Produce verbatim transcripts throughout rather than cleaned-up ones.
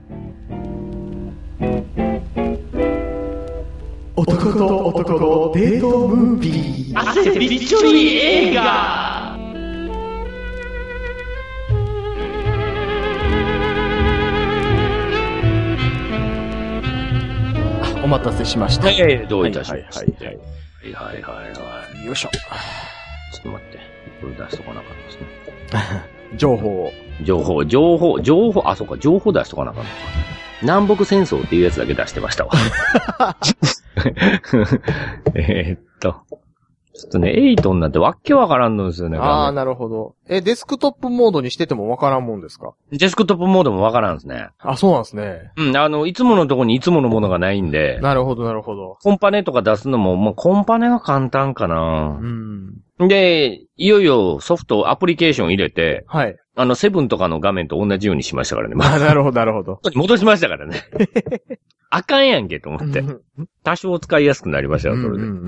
男と男のデートムービー。 汗びっちょり映画。 お待たせしました。 はい、どういたしました。 はいはいはいはいはいはい。 よいしょ。 ちょっと待って。これ出しとかなかったですね。 情報を。 情報、情報、情報、あ、そうか、情報出しとかなかったのか。南北戦争っていうやつだけ出してましたわ。えーっと。ちょっとね、エイトになってわっけわからんのですよね。 ああ、なるほど。え、デスクトップモードにしててもわからんもんですか？ デスクトップモードもわからんですね。 あ、そうなんですね。 うん、あの、いつものとこにいつものものがないんで。 なるほど、なるほど。 コンパネとか出すのも、もうコンパネは簡単かな。 うん。 で、いよいよソフト、アプリケーション入れて、 はい。 あの、セブンとかの画面と同じようにしましたからね。 あ、なるほど、なるほど。 戻しましたからね。あかんやんけと思って。多少使いやすくなりましたよ、それで。うん、うん、うん。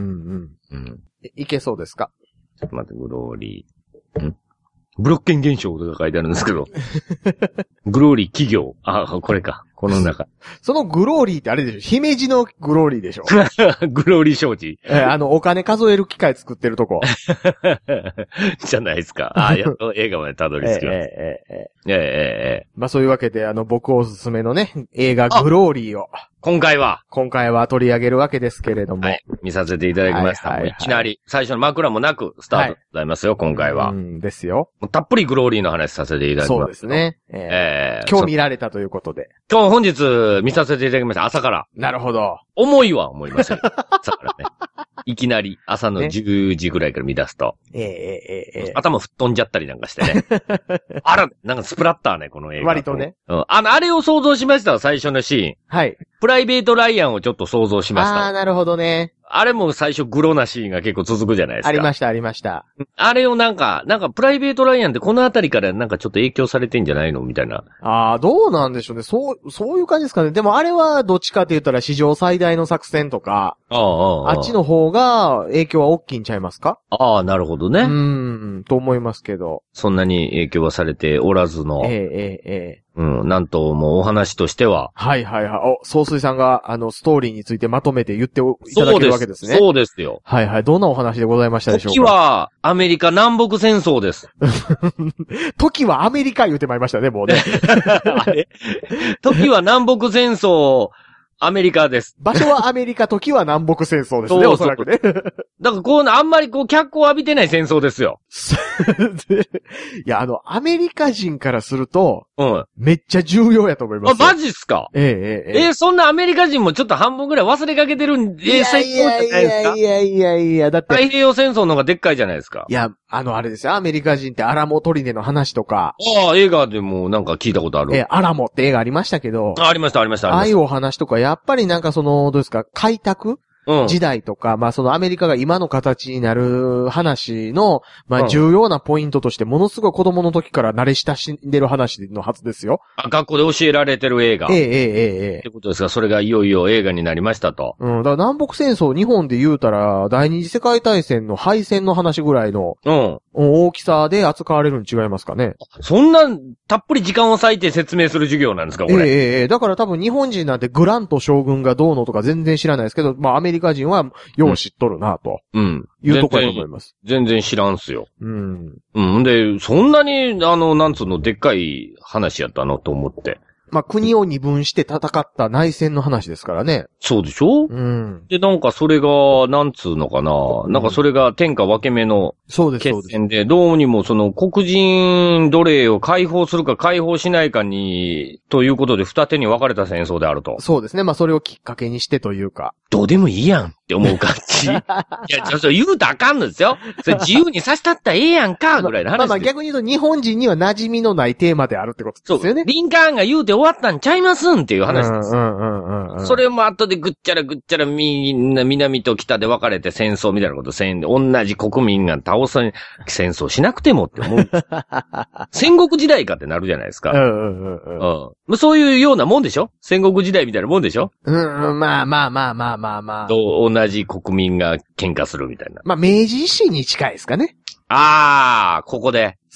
うん。 いけそうですか？ ちょっと待って、グローリー。んブロッケン現象とか書いてあるんですけど。グローリー企業。あ、これか。この中。 そのグローリーってあれでしょ？姫路のグローリーでしょ？ グローリー商事。 えー、あの、お金数える機械作ってるとこ。 じゃないですか。あ、やっと映画までたどり着きます。ええええええええ。 まあそういうわけで、あの、僕おすすめのね、映画グローリーを。 今回は今回は取り上げるわけですけれども。はい。 見させていただきました。はいはいはい、いきなり、最初の枕もなくスタートでございますよ、はい、今回は。 うんですよ。 たっぷりグローリーの話させていただきます。 そうですね。えー、えー、今日見られたということで。 今日本日見させていただきました。朝から。 なるほど。 重いは思いましたけど。朝からね。いきなり朝のじゅうじぐらいから見出すと。ね、えー、えー、えー、頭吹っ飛んじゃったりなんかしてね。あら、なんかスプラッターね、この映画。 割とね。 うん。あの、あれを想像しました、最初のシーン。 はい。 プライベートライアンをちょっと想像しました。 ああ、なるほどね。 あれも最初グロなシーンが結構続くじゃないですか。 ありました、ありました。 あれをなんか、なんかプライベートライアンってこのあたりからなんかちょっと影響されてんじゃないのみたいな。 ああ、どうなんでしょうね。そう、そういう感じですかね。でもあれはどっちかって言ったら史上最大の作戦とか、あああああっちの方が影響は大きいんちゃいますか？ ああ、なるほどね。うーん、と思いますけど。 そんなに影響はされておらずの。 ええええええ。 うん、なんともうお話としては。 はいはいはい。お、総帥さんが、あの、ストーリーについてまとめて言っていただけるわけですね。 そうです、そうですよ。 はいはい。どんなお話でございましたでしょうか？ 時は、アメリカ南北戦争です。 時はアメリカ言うてまいりましたね、もうね。 あれ時は南北戦争、アメリカです。 場所はアメリカ、時は南北戦争ですね、おそらくね。 だからこう、あんまりこう、脚光を浴びてない戦争ですよ。 いや、あの、アメリカ人からすると、 うん。 めっちゃ重要やと思います。 あ、マジっすか？ ええええ。 えー、そんなアメリカ人もちょっと半分ぐらい忘れかけてるんで、 いやいやいやいやいやいや、だって。 太平洋戦争の方がでっかいじゃないですか。 いや、あの、あれですよ、アメリカ人ってアラモトリネの話とか。 ああ、映画でもなんか聞いたことある。 え、アラモって映画ありましたけど。 あ、ありました、ありました。 ああいうお話とか、やっぱりなんかその、どうですか、開拓時代とか、うん、まあそのアメリカが今の形になる話の、まあ重要なポイントとして、ものすごい子供の時から慣れ親しんでる話のはずですよ。 あ、学校で教えられてる映画。 ええええええ。 ってことですが、それがいよいよ映画になりましたと。 うん、だから南北戦争、日本で言うたら、第二次世界大戦の敗戦の話ぐらいの、うん。大きさで扱われるに違いますかね。 そんな、たっぷり時間を割いて説明する授業なんですか、これ。 ええええ。だから多分日本人なんてグラント将軍がどうのとか全然知らないですけど、まあアメリカ人はよう知っとるなと。うん。いうところだと思います。 全然知らんすよ。 うん。 うん。で、そんなに、あの、なんつうの、でっかい話やったのと思って。 まあ、国を二分して戦った内戦の話ですからね。 そうでしょ？ うん。 で、なんかそれが、なんつうのかな、うん、なんかそれが天下分け目の決戦で、どうにもその黒人奴隷を解放するか解放しないかに、ということで二手に分かれた戦争であると。 そうですね。まあ、それをきっかけにしてというか。 どうでもいいやんって思う感じ。いや、ちょっと言うとあかんのですよ。それ自由にさせたったらええやんか、ぐらいの話。 まあまあ逆に言うと日本人には馴染みのないテーマであるってことですよね。 そう。リンカーンが言うて終わったんちゃいますんっていう話です。 うんうんうんうん。 それも後でぐっちゃらぐっちゃらみんな南と北で分かれて戦争みたいなことせんで、同じ国民が倒す戦争しなくてもって思う。戦国時代かってなるじゃないですか。 うんうんうんうん。 うん。そういうようなもんでしょ？戦国時代みたいなもんでしょ？ うん、まあまあまあまあまあまあ。 と同じ国民が喧嘩するみたいな。 まあ明治維新に近いですかね。 ああ、ここで。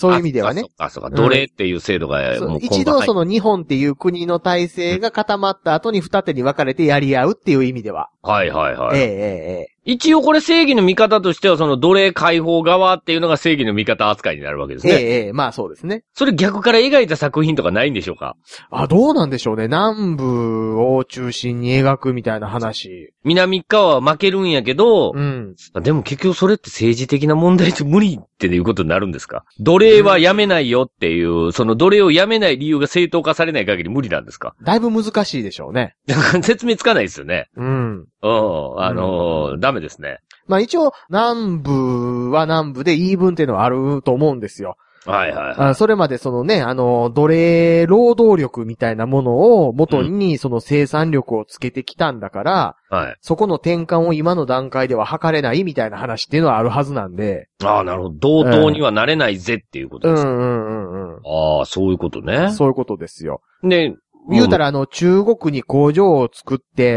そういう意味ではね。 そうか、そうか、奴隷っていう制度がもう、 うん、一度その日本っていう国の体制が固まった後に二手に分かれてやり合うっていう意味では。 はいはいはい。 ええええ。 一応これ正義の味方としてはその奴隷解放側っていうのが正義の味方扱いになるわけですね。 ええええ、まあそうですね。 それ逆から描いた作品とかないんでしょうか？ あ、どうなんでしょうね。南部を中心に描くみたいな話。 南側は負けるんやけど、 うん。 でも結局それって政治的な問題って無理っていうことになるんですか？奴隷はやめないよっていう、うん、その奴隷をやめない理由が正当化されない限り無理なんですか？ だいぶ難しいでしょうね。 説明つかないですよね。 うん。 うん。あのー、うん、ダメですね。 まあ一応、南部は南部で言い分っていうのはあると思うんですよ。 はいはいはい。 あそれまでそのね、あの、奴隷労働力みたいなものを元にその生産力をつけてきたんだから、うん、はい。そこの転換を今の段階では図れないみたいな話っていうのはあるはずなんで。 ああ、なるほど。同等にはなれないぜっていうことですね。うんうんうんうん。ああ、そういうことね。 そういうことですよ。 で、 言うたらあの中国に工場を作って、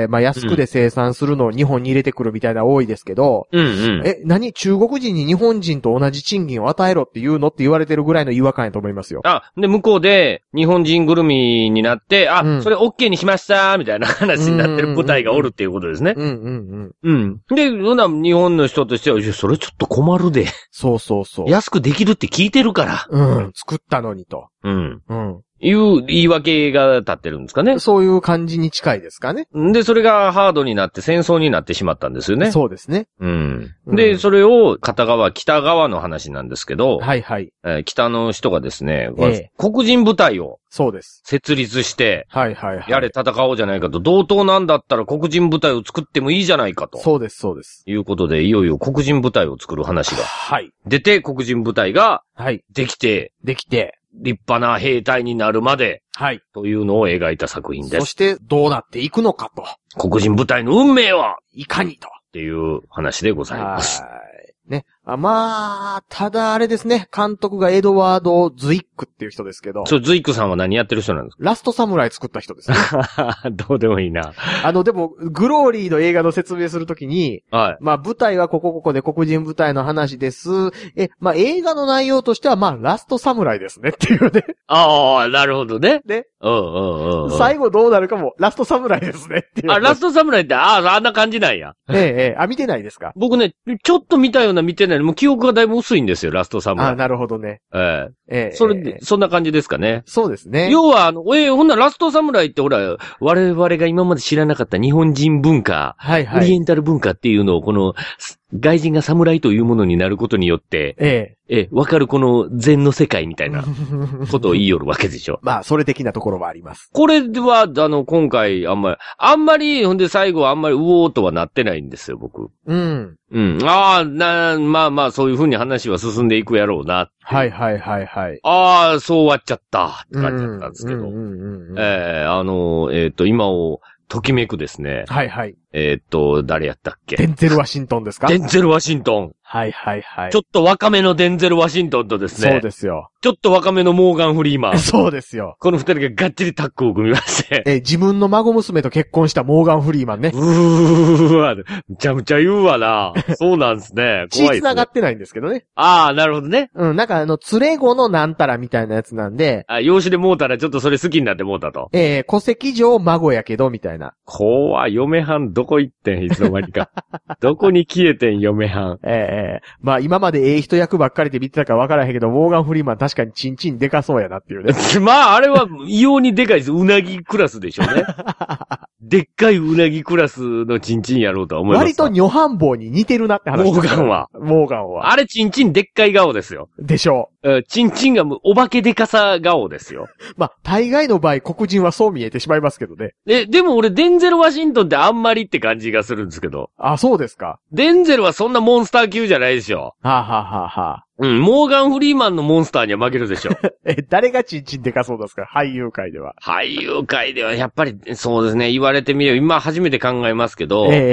まあ安くで生産するのを日本に入れてくるみたいな多いですけど、うんうん、え、何中国人に日本人と同じ賃金を与えろって言うのって言われてるぐらいの違和感やと思いますよ。 あ、で、向こうで日本人ぐるみになって、あ、うん、それ OK にしましたみたいな話になってる部隊がおるっていうことですね。うんうんうん。うん。で、そんな日本の人としては、それちょっと困るで。 そうそうそう。 安くできるって聞いてるから。 うん。作ったのにと。 うん。うん。いう言い訳が立ってるんですかね。 そういう感じに近いですかね。 で、それがハードになって戦争になってしまったんですよね。 そうですね。 うん。で、うん、それを片側、北側の話なんですけど、 はいはい。 えー、北の人がですね、ええ、黒人部隊をそうです。 設立して、 はいはいはい。 やれ戦おうじゃないかと、同等なんだったら黒人部隊を作ってもいいじゃないかと。 そうですそうです。 いうことで、いよいよ黒人部隊を作る話が。 はい。 出て、黒人部隊が、はい。できて、 できて、 立派な兵隊になるまで、はい。というのを描いた作品です。 そしてどうなっていくのかと。 黒人部隊の運命はいかにと。 っていう話でございます。 はい。ね。あまあ、ただあれですね。監督がエドワード・ズイックっていう人ですけど。 そう、ズイックさんは何やってる人なんですか？ ラストサムライ作った人ですね。 どうでもいいな。 あの、でも、グローリーの映画の説明するときに、はい。まあ、舞台はここここで黒人部隊の話です。え、まあ、映画の内容としては、まあ、ラストサムライですねっていうね。 ああ、なるほどね。 ね。 うんうんうん、うん。 最後どうなるかも、ラストサムライですねっていう。 あ、ラストサムライって、ああ、あんな感じなんや。 ええ、ええ、あ、見てないですか？ 僕ね、ちょっと見たような見てない。もう記憶がだいぶ薄いんですよ、ラストサムライ。 あ、なるほどね。 ええ。ええ。それで、ええ、そんな感じですかね。 そうですね。 要は、あの、ええ、ほんなラストサムライってほら、我々が今まで知らなかった日本人文化、はいはい。オリエンタル文化っていうのを、この、外人が侍というものになることによって、ええ。ええ、わかるこの禅の世界みたいなことを言いよるわけでしょ。 まあ、それ的なところはあります。 これでは、あの、今回、あんまり、あんまり、ほんで最後はあんまりうおーとはなってないんですよ、僕。 うん。 うん。ああ、な、まあまあ、そういう風に話は進んでいくやろうな。 はいはいはいはい。 ああ、そう終わっちゃった、って感じだったんですけど。ええー、あの、えっ、ー、と、今を、ときめくですね。 はいはい。 えー、っと、誰やったっけ？ デンゼル・ワシントンですか？ デンゼル・ワシントン。 はいはいはい。 ちょっと若めのデンゼル・ワシントンとですね。 そうですよ。 ちょっと若めのモーガン・フリーマン。 そうですよ。 この二人ががっちりタッグを組みまして。 え、自分の孫娘と結婚したモーガン・フリーマンね。 うーわ、むちゃむちゃ言うわな。そうなんですね。 血繋がってないんですけどね。 ああ、なるほどね。 うん、なんかあの、連れ子のなんたらみたいなやつなんで。 あ、養子でもうたらちょっとそれ好きになってもうたと。 えー、戸籍上孫やけど、みたいな。 怖い、嫁はんどこ行ってん、いつの間にか。どこに消えてん、嫁はん。 ええー、まあ今までええ人役ばっかりで見てたかわからへんけど、モーガン・フリーマン確かにチンチンでかそうやなっていうね。 まああれは異様にでかいです。うなぎクラスでしょうね。でっかいうなぎクラスのチンチンやろうとは思います。 割と女反棒に似てるなって話。 モーガンは。 モーガンは。 あれチンチンでっかい顔ですよ。 でしょう。チンチンがもうお化けでかさ顔ですよ。 まあ、大概の場合黒人はそう見えてしまいますけどね。 え、でも俺デンゼル・ワシントンってあんまりって感じがするんですけど。 あ、そうですか。 デンゼルはそんなモンスター級じゃないでしょ。 はあ、はあははあ、 うん、モーガン・フリーマンのモンスターには負けるでしょ。 え、誰がチンチンでかそうですか？俳優界では。 俳優界ではやっぱりそうですね、言われてみれば今初めて考えますけど、え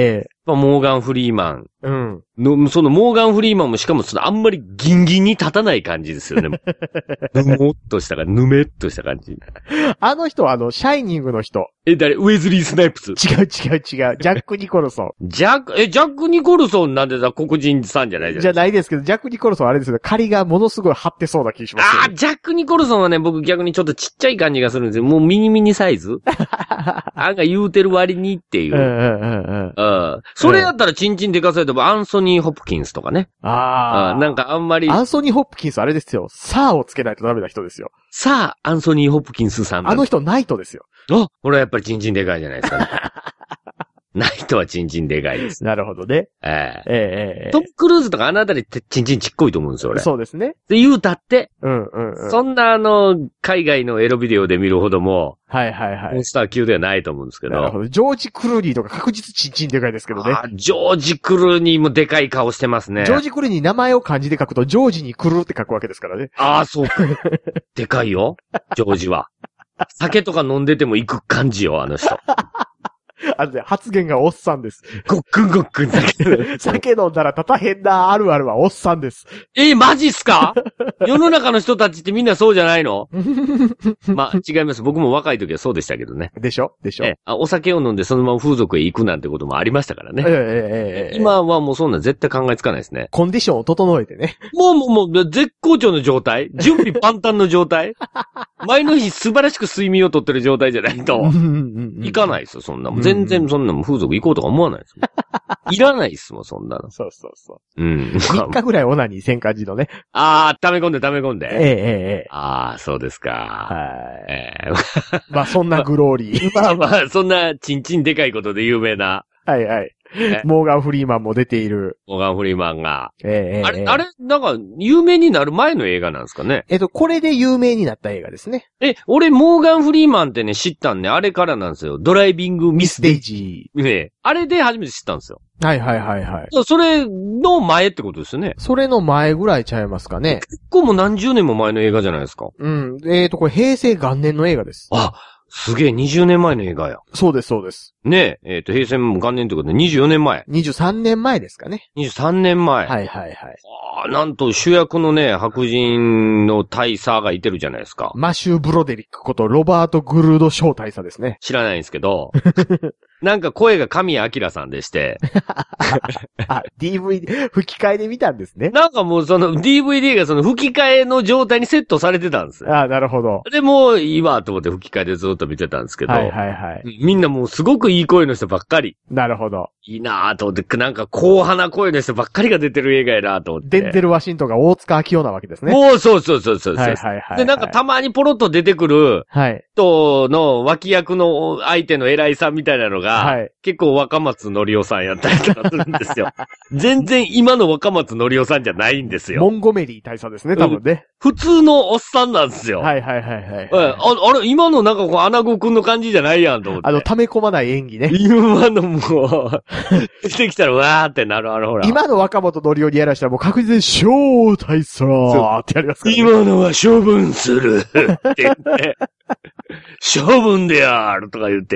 モーガン・フリーマン。 うん。 の、そのモーガン・フリーマンもしかもそのあんまりギンギンに立たない感じですよね。ぬもっとしたか、ぬめっとした感じ。 あの人はあの、シャイニングの人。 え、誰ウェズリー・スナイプス。 違う違う違う。ジャック・ニコルソン。 ジャック、え、ジャック・ニコルソンなんでだ、黒人さんじゃないじゃん。 じゃないですけど、ジャック・ニコルソンはあれですけど、仮がものすごい張ってそうな気がします、ね。 ああ、ジャック・ニコルソンはね、僕逆にちょっとちっちゃい感じがするんですよ。もうミニミニサイズあんが言うてる割にっていう。 うんうんうんうん。 うん。それやったらチンチンでかされてもアンソニー・ホプキンスとかね。 ああ。 なんかあんまり。 アンソニー・ホップキンスあれですよ。サーをつけないとダメな人ですよ。 さあ、アンソニー・ホプキンスさん。 あの人ナイトですよ。 あ、俺はやっぱりチンチンでかいじゃないですかね。ナイトはチンチンでかいです。 なるほどね。 ええええトム・クルーズとかあのあたりってチンチンちっこいと思うんですよ、俺。 そうですね。 で、言うたって。 うんうんうん。 そんなあの、海外のエロビデオで見るほども。 はいはいはい。 モンスター級ではないと思うんですけど。 なるほど。ジョージ・クルーニーとか確実チンチンでかいですけどね。 あ、ジョージ・クルーニーもでかい顔してますね。 ジョージ・クルーニー名前を漢字で書くと、ジョージにクルーって書くわけですからね。 ああ、そうか。でかいよ。ジョージは。酒とか飲んでても行く感じよ、あの人。 あのね、発言がおっさんです。 ごっくんごっくんだけど。 酒飲んだら立たへんなあるあるはおっさんです。 えー、マジっすか世の中の人たちってみんなそうじゃないのまあ、違います。僕も若い時はそうでしたけどね。 でしょでしょえあ、お酒を飲んでそのまま風俗へ行くなんてこともありましたからね。 ええええええ、 今はもうそんな絶対考えつかないですね。 コンディションを整えてね。 もうもうもう絶好調の状態準備万端の状態前の日素晴らしく睡眠をとってる状態じゃないと。行かないですよ、そんなもん。全然そんなもん風俗行こうとか思わないですもん。いらないっすもん、そんなの。 そうそうそう。 うん。 みっかぐらいオナニーせん感じのね。 ああ、溜め込んで溜め込んで。 ええええ。 ああ、そうですか。 はい。 ええまあそんなグローリー。 まあまあ、そんなチンチンでかいことで有名な。 はいはい。モーガン・フリーマンも出ている。 モーガン・フリーマンが。 ええあれ、あれ、なんか、有名になる前の映画なんですかね。 えっと、これで有名になった映画ですね。 え、俺、モーガン・フリーマンってね、知ったんね、あれからなんですよ。ドライビング・ミス・デイジー。ねあれで初めて知ったんですよ。 はいはいはいはい。 それの前ってことですよね。 それの前ぐらいちゃいますかね。 結構もう何十年も前の映画じゃないですか。 うん。えっと、これ平成元年の映画です。 あ、すげえ、にじゅうねんまえの映画や。 そうです、そうです。 ねえ、えっと、平成も元年ということでにじゅうよねんまえ。 にじゅうさんねんまえですかね。 にじゅうさんねんまえ。 はいはいはい。 ああ、なんと主役のね、白人の大佐がいてるじゃないですか。 マシュー・ブロデリックことロバート・グルード・ショー大佐ですね。 知らないんですけど。なんか声が神谷明さんでして。 あ、ディーブイディー、吹き替えで見たんですね。 なんかもうその ディーブイディー がその吹き替えの状態にセットされてたんですよ。 ああ、なるほど。 で、もういいわと思って吹き替えでずっと見てたんですけど。 はいはいはい。 みんなもうすごくいい声の人ばっかり。 なるほど。 いいなぁと思って、なんか硬派な声の人ばっかりが出てる映画やなと思って。 デンゼル・ワシントンが大塚明夫なわけですね。 もうそうそうそうそうそう。 はいはいはい。 で、なんかたまにポロッと出てくる。 はい。 人の脇役の相手の偉いさんみたいなのが。はい。結構若松のりおさんやったりとかするんですよ。全然今の若松のりおさんじゃないんですよ。 モンゴメリー大佐ですね、多分ね。 普通のおっさんなんですよ。 はいはいはいはい。 あ, あれ、今のなんかこう、アナゴくんの感じじゃないやんと思って。 あの、溜め込まない演技ね。 今のもう、出てきたらわーってなる、あのほら。 今の若本のりおにやらしたらもう確実に、ショー大佐ってやりますから、ね。 今のは処分するって言って。処分であるとか言って。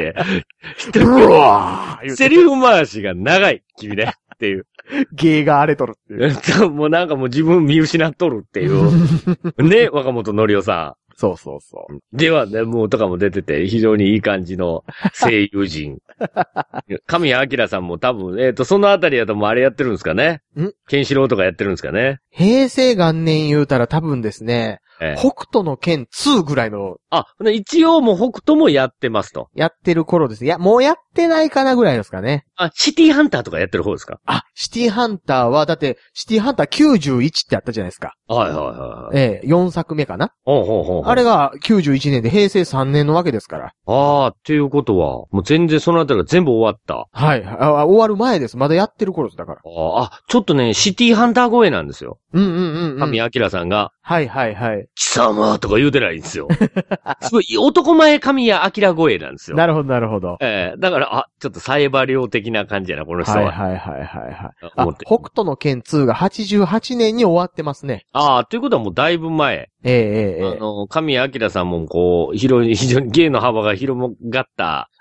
セリフ回しが長い、君ね。っていう。 芸が荒れとるっていう。もうなんかもう自分見失っとるっていう。ね、若本のりおさん。 そうそうそう。 ではね、もうとかも出てて、非常にいい感じの声優陣。神谷明さんも多分、えっ、ー、と、そのあたりだともうあれやってるんですかね。んケンシロウとかやってるんですかね。 平成元年言うたら多分ですね、ええ、北斗の剣ツーぐらいの。 あ、一応もう北斗もやってますと。 やってる頃です。いや、もうやってないかなぐらいですかね。 あ、シティハンターとかやってる方ですか？ あ、シティハンターは、だって、シティハンターきゅうじゅういちってあったじゃないですか。 はいはいはい。 ええ、よんさくめかな。 ほうほうほう。 あれがきゅうじゅういちねんで平成さんねんのわけですから。 ああ、っていうことは、もう全然そのあたりが全部終わった。 はいあ。終わる前です。まだやってる頃です、だから。 ああ、ちょっとね、シティハンター声なんですよ。 うんうんうん、うん。 神谷明さんが。 はいはいはい。 貴様とか言うてないんですよ。すごい、男前神谷明声なんですよ。 なるほどなるほど。 ええー、だから、あ、ちょっとサイバー量的な感じやな、この人は。 はいはいはいはいはい。あ、北斗の剣ツーがはちじゅうはちねんに終わってますね。 ああ、ということはもうだいぶ前。 ええええ。 あの、神谷明さんもこう、広い、非常に芸の幅が広がった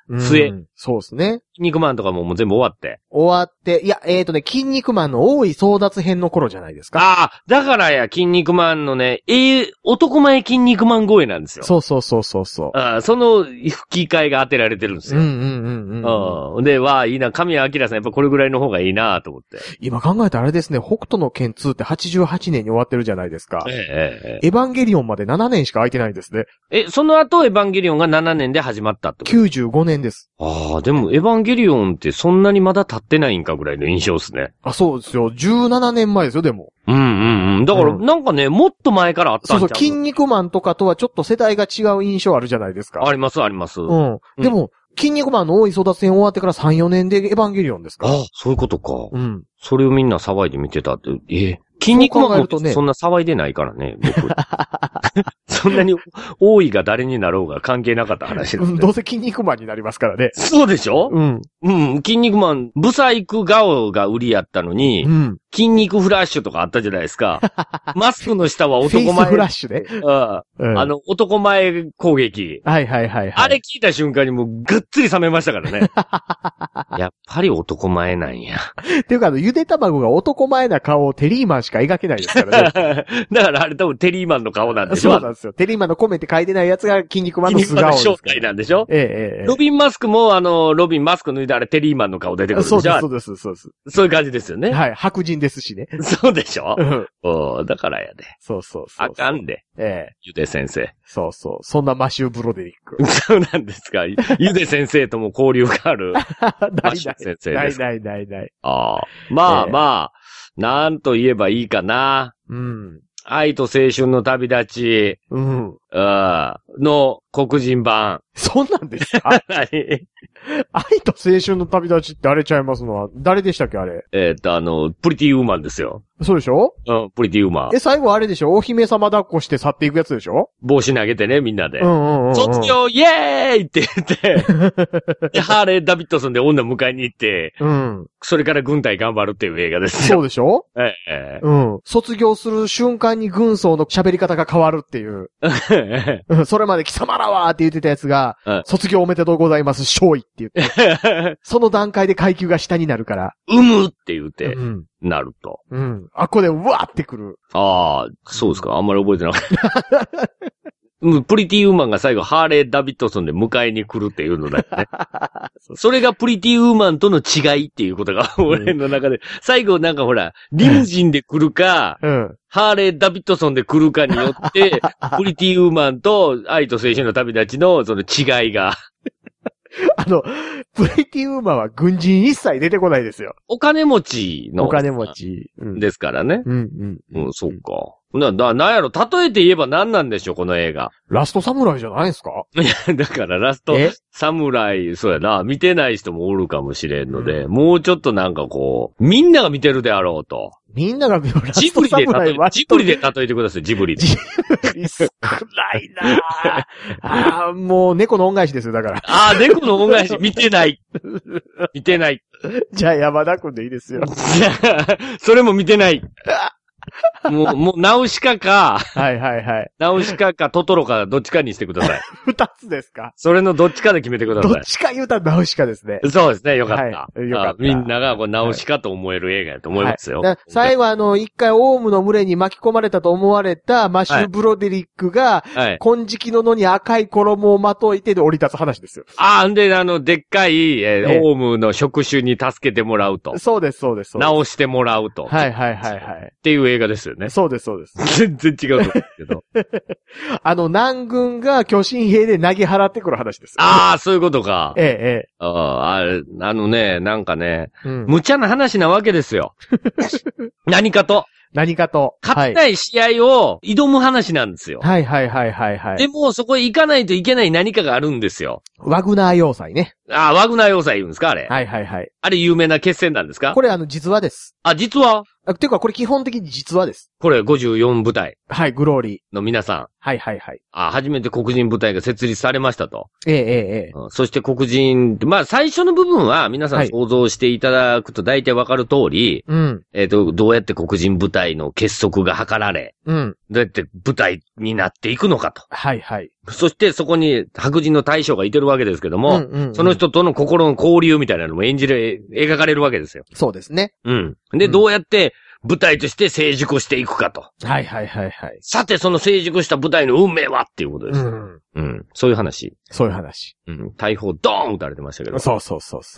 末。 そうですね。 筋肉マンとかももう全部終わって。 終わって、いや、えっ、ー、とね、筋肉マンの大井争奪編の頃じゃないですか。 ああ、だからや、筋肉マンのね、ええー、男前筋肉マン声なんですよ。 そうそうそうそうそう。 ああ、その吹き替えが当てられてるんですよ。 うんうんうんうん。 うん。で、わあ、いいな、神谷明さん、やっぱこれぐらいの方がいいなと思って。 今考えたらあれですね、北斗の拳ツーってはちじゅうはちねんに終わってるじゃないですか。 ええええ。エヴァンゲリオンまでななねんしか空いてないんですね。 え、その後エヴァンゲリオンがななねんで始まったってこと？ きゅうじゅうごねんです。 ああ、でもエヴァンゲリオンってそんなにまだ経ってないんかぐらいの印象ですね。 あ、そうですよ。じゅうななねんまえですよ、でも。 うんうんうん。だから、なんかね、うん、もっと前からあったんちゃう？ そうそう、筋肉マンとかとはちょっと世代が違う印象あるじゃないですか。 あります、あります。 うん。でも、うん、筋肉マンの大井争奪戦終わってからさん、よねんでエヴァンゲリオンですか？ ああ、そういうことか。 うん。 それをみんな騒いで見てたって、ええ。筋肉マンもそんな騒いでないからね、僕。そんなに多いが誰になろうが関係なかった話なんで。 うん、どうせ筋肉マンになりますからね。 そうでしょ？ うん。 うん、筋肉マン、ブサイク顔が売りやったのに、うん、筋肉フラッシュとかあったじゃないですか。マスクの下は男前。 フェイスフラッシュね。 うん。あの、男前攻撃。 はいはいはい、はい。 あれ聞いた瞬間にもうぐっつり冷めましたからね。やっぱり男前なんや。 っていうか、あの、ゆで卵が男前な顔をテリーマンしか描けないですからね。 だからあれ多分テリーマンの顔なんでしょ？ そうなんですよ。テリーマンのコメント書いてないやつが筋肉マンの素顔です。 筋肉マンの正体なんでしょ？ ええええ。 ロビンマスクもあの、ロビンマスク脱いだあれテリーマンの顔出てくるでしょ？ そうです、そうです、そうです。 そういう感じですよね。 はい。白人ですしね。 そうでしょ？うん。おだからやで。 そうそうそう。 あかんで。 ええ。 ゆで先生。 そうそう。そんなマシュー・ブロデリック。 そうなんですか。ゆで先生とも交流がある。マシュー先生です。 ないないないない。 ああ。まあまあ、なんと言えばいいかな。 うん。 愛と青春の旅立ち。 うん。 あの黒人版。 そうなんですか？ 何？ 愛と青春の旅立ちってあれちゃいますのは、誰でしたっけあれ。 えっと、あの、プリティウーマンですよ。 そうでしょ？ うん、プリティウーマン。 え、最後あれでしょ？お姫様抱っこして去っていくやつでしょ？ 帽子投げてね、みんなで。 うんうんうん、うん。 卒業イエーイって言って、で、ハーレー・ダビッドソンで女迎えに行って、うん。それから軍隊頑張るっていう映画ですよ。 そうでしょ？ ええ。 うん。卒業する瞬間に軍曹の喋り方が変わるっていう。それまで貴様らはって言ってたやつが、うん、卒業おめでとうございます、勝利って言って。その段階で階級が下になるから。 うむって言って、うん、なると。 うん。あっこでうわーってくる。 ああ、そうですか。あんまり覚えてなかった。プリティウーマンが最後、ハーレー・ダビッドソンで迎えに来るっていうのだよね。それがプリティウーマンとの違いっていうことが、俺の中で、最後なんかほら、リムジンで来るか、うん、ハーレー・ダビッドソンで来るかによって、プリティウーマンと愛と青春の旅立ちのその違いが。 あの、プリティウーマンは軍人一切出てこないですよ。 お金持ちの。 お金持ち。 うん、ですからね。 うんうん。 うん、そうか。な、な、なんやろ、例えて言えば何なんでしょう、この映画。 ラストサムライじゃないですか？ いや、だからラストサムライ、そうやな、見てない人もおるかもしれんので、うん、もうちょっとなんかこう、みんなが見てるであろうと。 みんなが見るラストサムライはジブリで例えてください、ジブリで。 ジブリ少ないなぁ。ああ、もう猫の恩返しですよ、だから。 ああ、猫の恩返し見てない。見てない。 じゃあ山田くんでいいですよ。 それも見てない。もう、もう、ナウシカか。 はいはいはい。 ナウシカかトトロかどっちかにしてください。 二つですか？ それのどっちかで決めてください。 どっちか言うたらナウシカですね。 そうですね、よかった。 はい、よかった。 みんながこうナウシカと思える映画やと思いますよ。はい、 最後あの、一回オウムの群れに巻き込まれたと思われたマッシュ・ブロデリックが、はい、金色の野に赤い衣をまといてで降り立つ話ですよ。 ああ、んで、あの、でっかい、えーええ、オウムの触手に助けてもらうと。 そうです、そうです。 直してもらうと。 はいはいはいはい。 っていう映画ですよね。 そうです。そうです。 全然違うと思うけど。 あの、南軍が巨神兵で投げ払ってくる話です。 ああ、そういうことか。 ええ、ええ。 ああ、あのね、なんかね、うん、無茶な話なわけですよ。何かと。 何かと。 勝てない試合を挑む話なんですよ。 はいはいはいはいはい。 でも、そこへ行かないといけない何かがあるんですよ。 ワグナー要塞ね。 ああ、ワグナー要塞言うんですかあれ。 はいはいはい。 あれ有名な決戦なんですか？ これあの、実話です。 あ、実話？ あ、ていうかこれ基本的に実話です。 これごじゅうよん部隊。 はい、グローリー。 の皆さん。 はいはいはい。 あ、初めて黒人部隊が設立されましたと。 ええええ。 うん、そして黒人、まあ最初の部分は皆さん想像していただくと大体わかる通り、 うん。 えっと、どうやって黒人部隊の結束が図られ、 うん。 どうやって部隊になっていくのかと。 はいはい。 そしてそこに白人の大将がいてるわけですけども、うんうんうん、その人との心の交流みたいなのも演じれ、描かれるわけですよ。 そうですね。 うん。で、うん、どうやって部隊として成熟していくかと。 はいはいはいはい。 さて、その成熟した部隊の運命はっていうことです。うん。うん。そういう話。 そういう話。 うん。大砲ドーン撃たれてましたけど。 そうそうそうそう。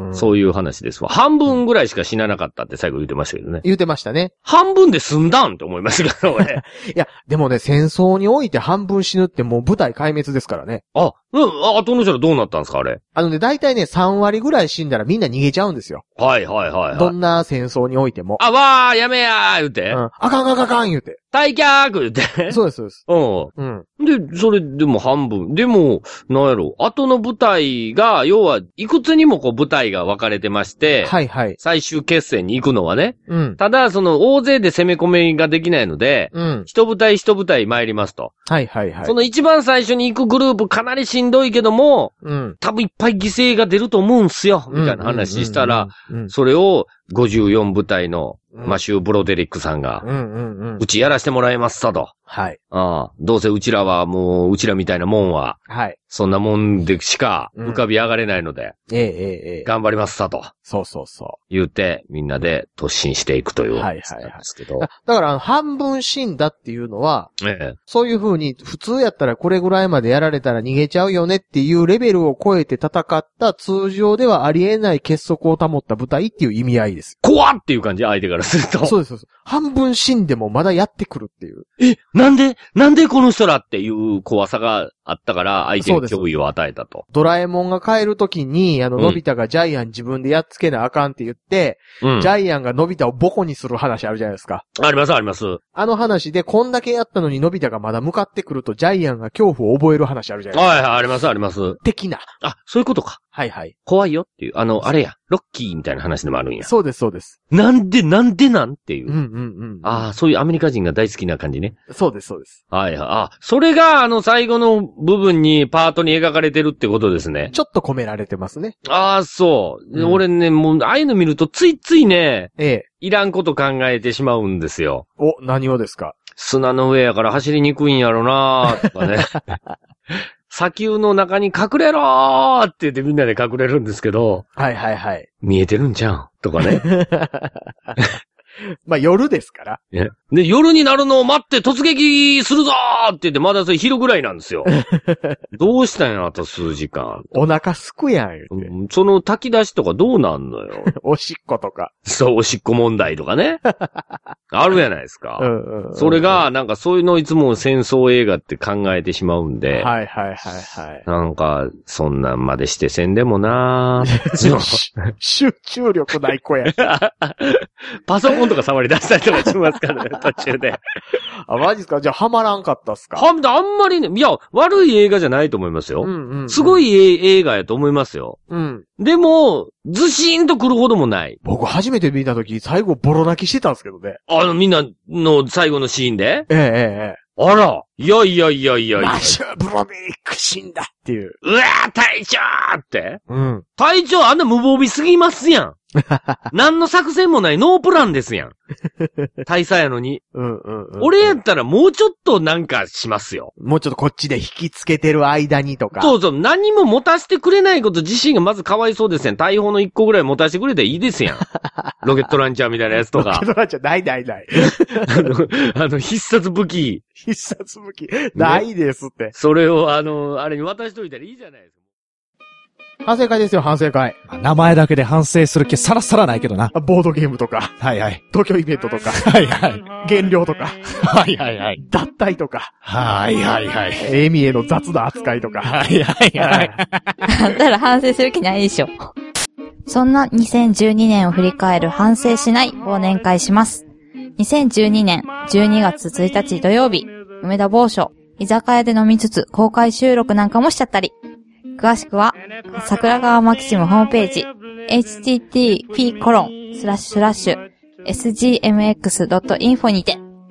ああ、うん、そういう話ですわ。半分ぐらいしか死ななかったって最後言ってましたけどね。 言ってましたね。 半分で済んだんって思いましたから、俺。 いや、でもね、戦争において半分死ぬってもう部隊壊滅ですからね。 あ、うん、あ、後の人はどうなったんですか、あれ。 あのね、大体ね、さん割ぐらい死んだらみんな逃げちゃうんですよ。 はいはいはい、はい。 どんな戦争においても。 あ、わー、やめやー、言うて。うん。 あかんあかんあかん、言うて。 退却言うて。 そうです、そうです。 うん。うん。で、それでも半分。でも、なんやろ、後の部隊が、要は、いくつにもこう部隊が分かれてまして、 はいはい。 最終決戦に行くのはね。 うん。 ただ、その、大勢で攻め込みができないので、うん。一部隊一部隊参りますと。 はいはいはい。 その一番最初に行くグループかなりしんどいけども、うん。多分いっぱい犠牲が出ると思うんすよ、みたいな話したら、それをごじゅうよん部隊のマシュー・ブロデリックさんが、うんうんうん。うちやらしてもらいますさと。 はい。 ああ、どうせうちらはもう、うちらみたいなもんは、はい。そんなもんでしか浮かび上がれないので、うん、ええええええ。頑張りますさと。 そうそうそう。 言うて、みんなで突進していくという。はいはいはい。ですけど。 だから、半分死んだっていうのは、ええ。そういう風に、普通やったらこれぐらいまでやられたら逃げちゃうよねっていうレベルを超えて戦った通常ではありえない結束を保った部隊っていう意味合いです。 怖っっていう感じ、相手からすると。 そうです、そうです。半分死んでもまだやってくるっていう。 え、なんで、なんでこの人らっていう怖さがあったから、相手に脅威を与えたと。 ドラえもんが帰るときに、あの、のび太がジャイアン自分でやっつけなあかんって言って、うん、ジャイアンがのび太をボコにする話あるじゃないですか。 あります、あります。 あの話で、こんだけやったのにのび太がまだ向かってくると、ジャイアンが恐怖を覚える話あるじゃないですか。 はいはい、あります、あります。 的な。 あ、そういうことか。 はいはい。 怖いよっていう、あの、あれや、ロッキーみたいな話でもあるんや。 そうです、そうです。 なんで、なんでなんっていう。 うんうんうん。 ああ、そういうアメリカ人が大好きな感じね。 そうです、そうです。 はいはい。あ、それが、あの、最後の部分に、パートに描かれてるってことですね。 ちょっと込められてますね。 ああ、そう、うん。俺ね、もう、ああいうの見ると、ついついね、 ええ。 いらんこと考えてしまうんですよ。 お、何をですか？ 砂の上やから走りにくいんやろなーとかね。砂丘の中に隠れろーって言ってみんなで隠れるんですけど。 はいはいはい。 見えてるんちゃうんとかね。 まあ夜ですから。 ね。で、夜になるのを待って突撃するぞーって言ってまだそれ昼ぐらいなんですよ。どうしたんやあと数時間。 お腹すくやん言うて、 うん。その炊き出しとかどうなんのよ。 おしっことか。 そう、おしっこ問題とかね。あるやないですか。うんうんうん、それが、なんかそういうのいつも戦争映画って考えてしまうんで。 はいはいはいはい。 なんか、そんなんまでしてせんでもなー集中力ない子や。 パソコンとか触り出したりとかしますからね、途中で。 あ、マジっすか？じゃあハマらんかったっすか？ は、あんまりね、いや、悪い映画じゃないと思いますよ。うんうんうん、すごい映画やと思いますよ。うん。でも、ずしーんと来るほどもない。 僕初めて見たとき、最後ボロ泣きしてたんですけどね。 あの、みんなの最後のシーンで？ ええええ。 あら、いやいやいやいやいや。 マシュー・ブロデリック死んだっていう。 うわー、隊長って。 うん。 隊長あんな無防備すぎますやん。何の作戦もないノープランですやん。大佐やのに。うんうんうん。俺やったらもうちょっとなんかしますよ。 もうちょっとこっちで引きつけてる間にとか。 そうそう。何も持たせてくれないこと自身がまずかわいそうですやん。大砲の一個ぐらい持たせてくれたらいいですやん。ロケットランチャーみたいなやつとか。 ロケットランチャーないないない。 あの、あの必殺武器。 必殺武器。ないですって、ね。 それをあの、あれに渡しといたらいいじゃないですか。 反省会ですよ、反省会。 名前だけで反省する気さらさらないけどな。 ボードゲームとか。 はいはい。 東京イベントとか。 はいはい。 減量とか。 はいはいはい。 脱退とか。 はいはいはい。 エミへの雑な扱いとか。 はいはいはい。 あんたら反省する気ないでしょ。そんなにせんじゅうにねんを振り返る反省しない忘年会します。にせんじゅうにねんじゅうにがつついたち土曜日、梅田某所、居酒屋で飲みつつ公開収録なんかもしちゃったり。詳しくは、桜川マキシムホームページ、エイチティーティーピーコロンスラッシュスラッシュエスジーエムエックスドットインフォ にて。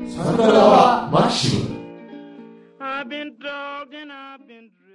桜川マキシム。 I've been talking, I've been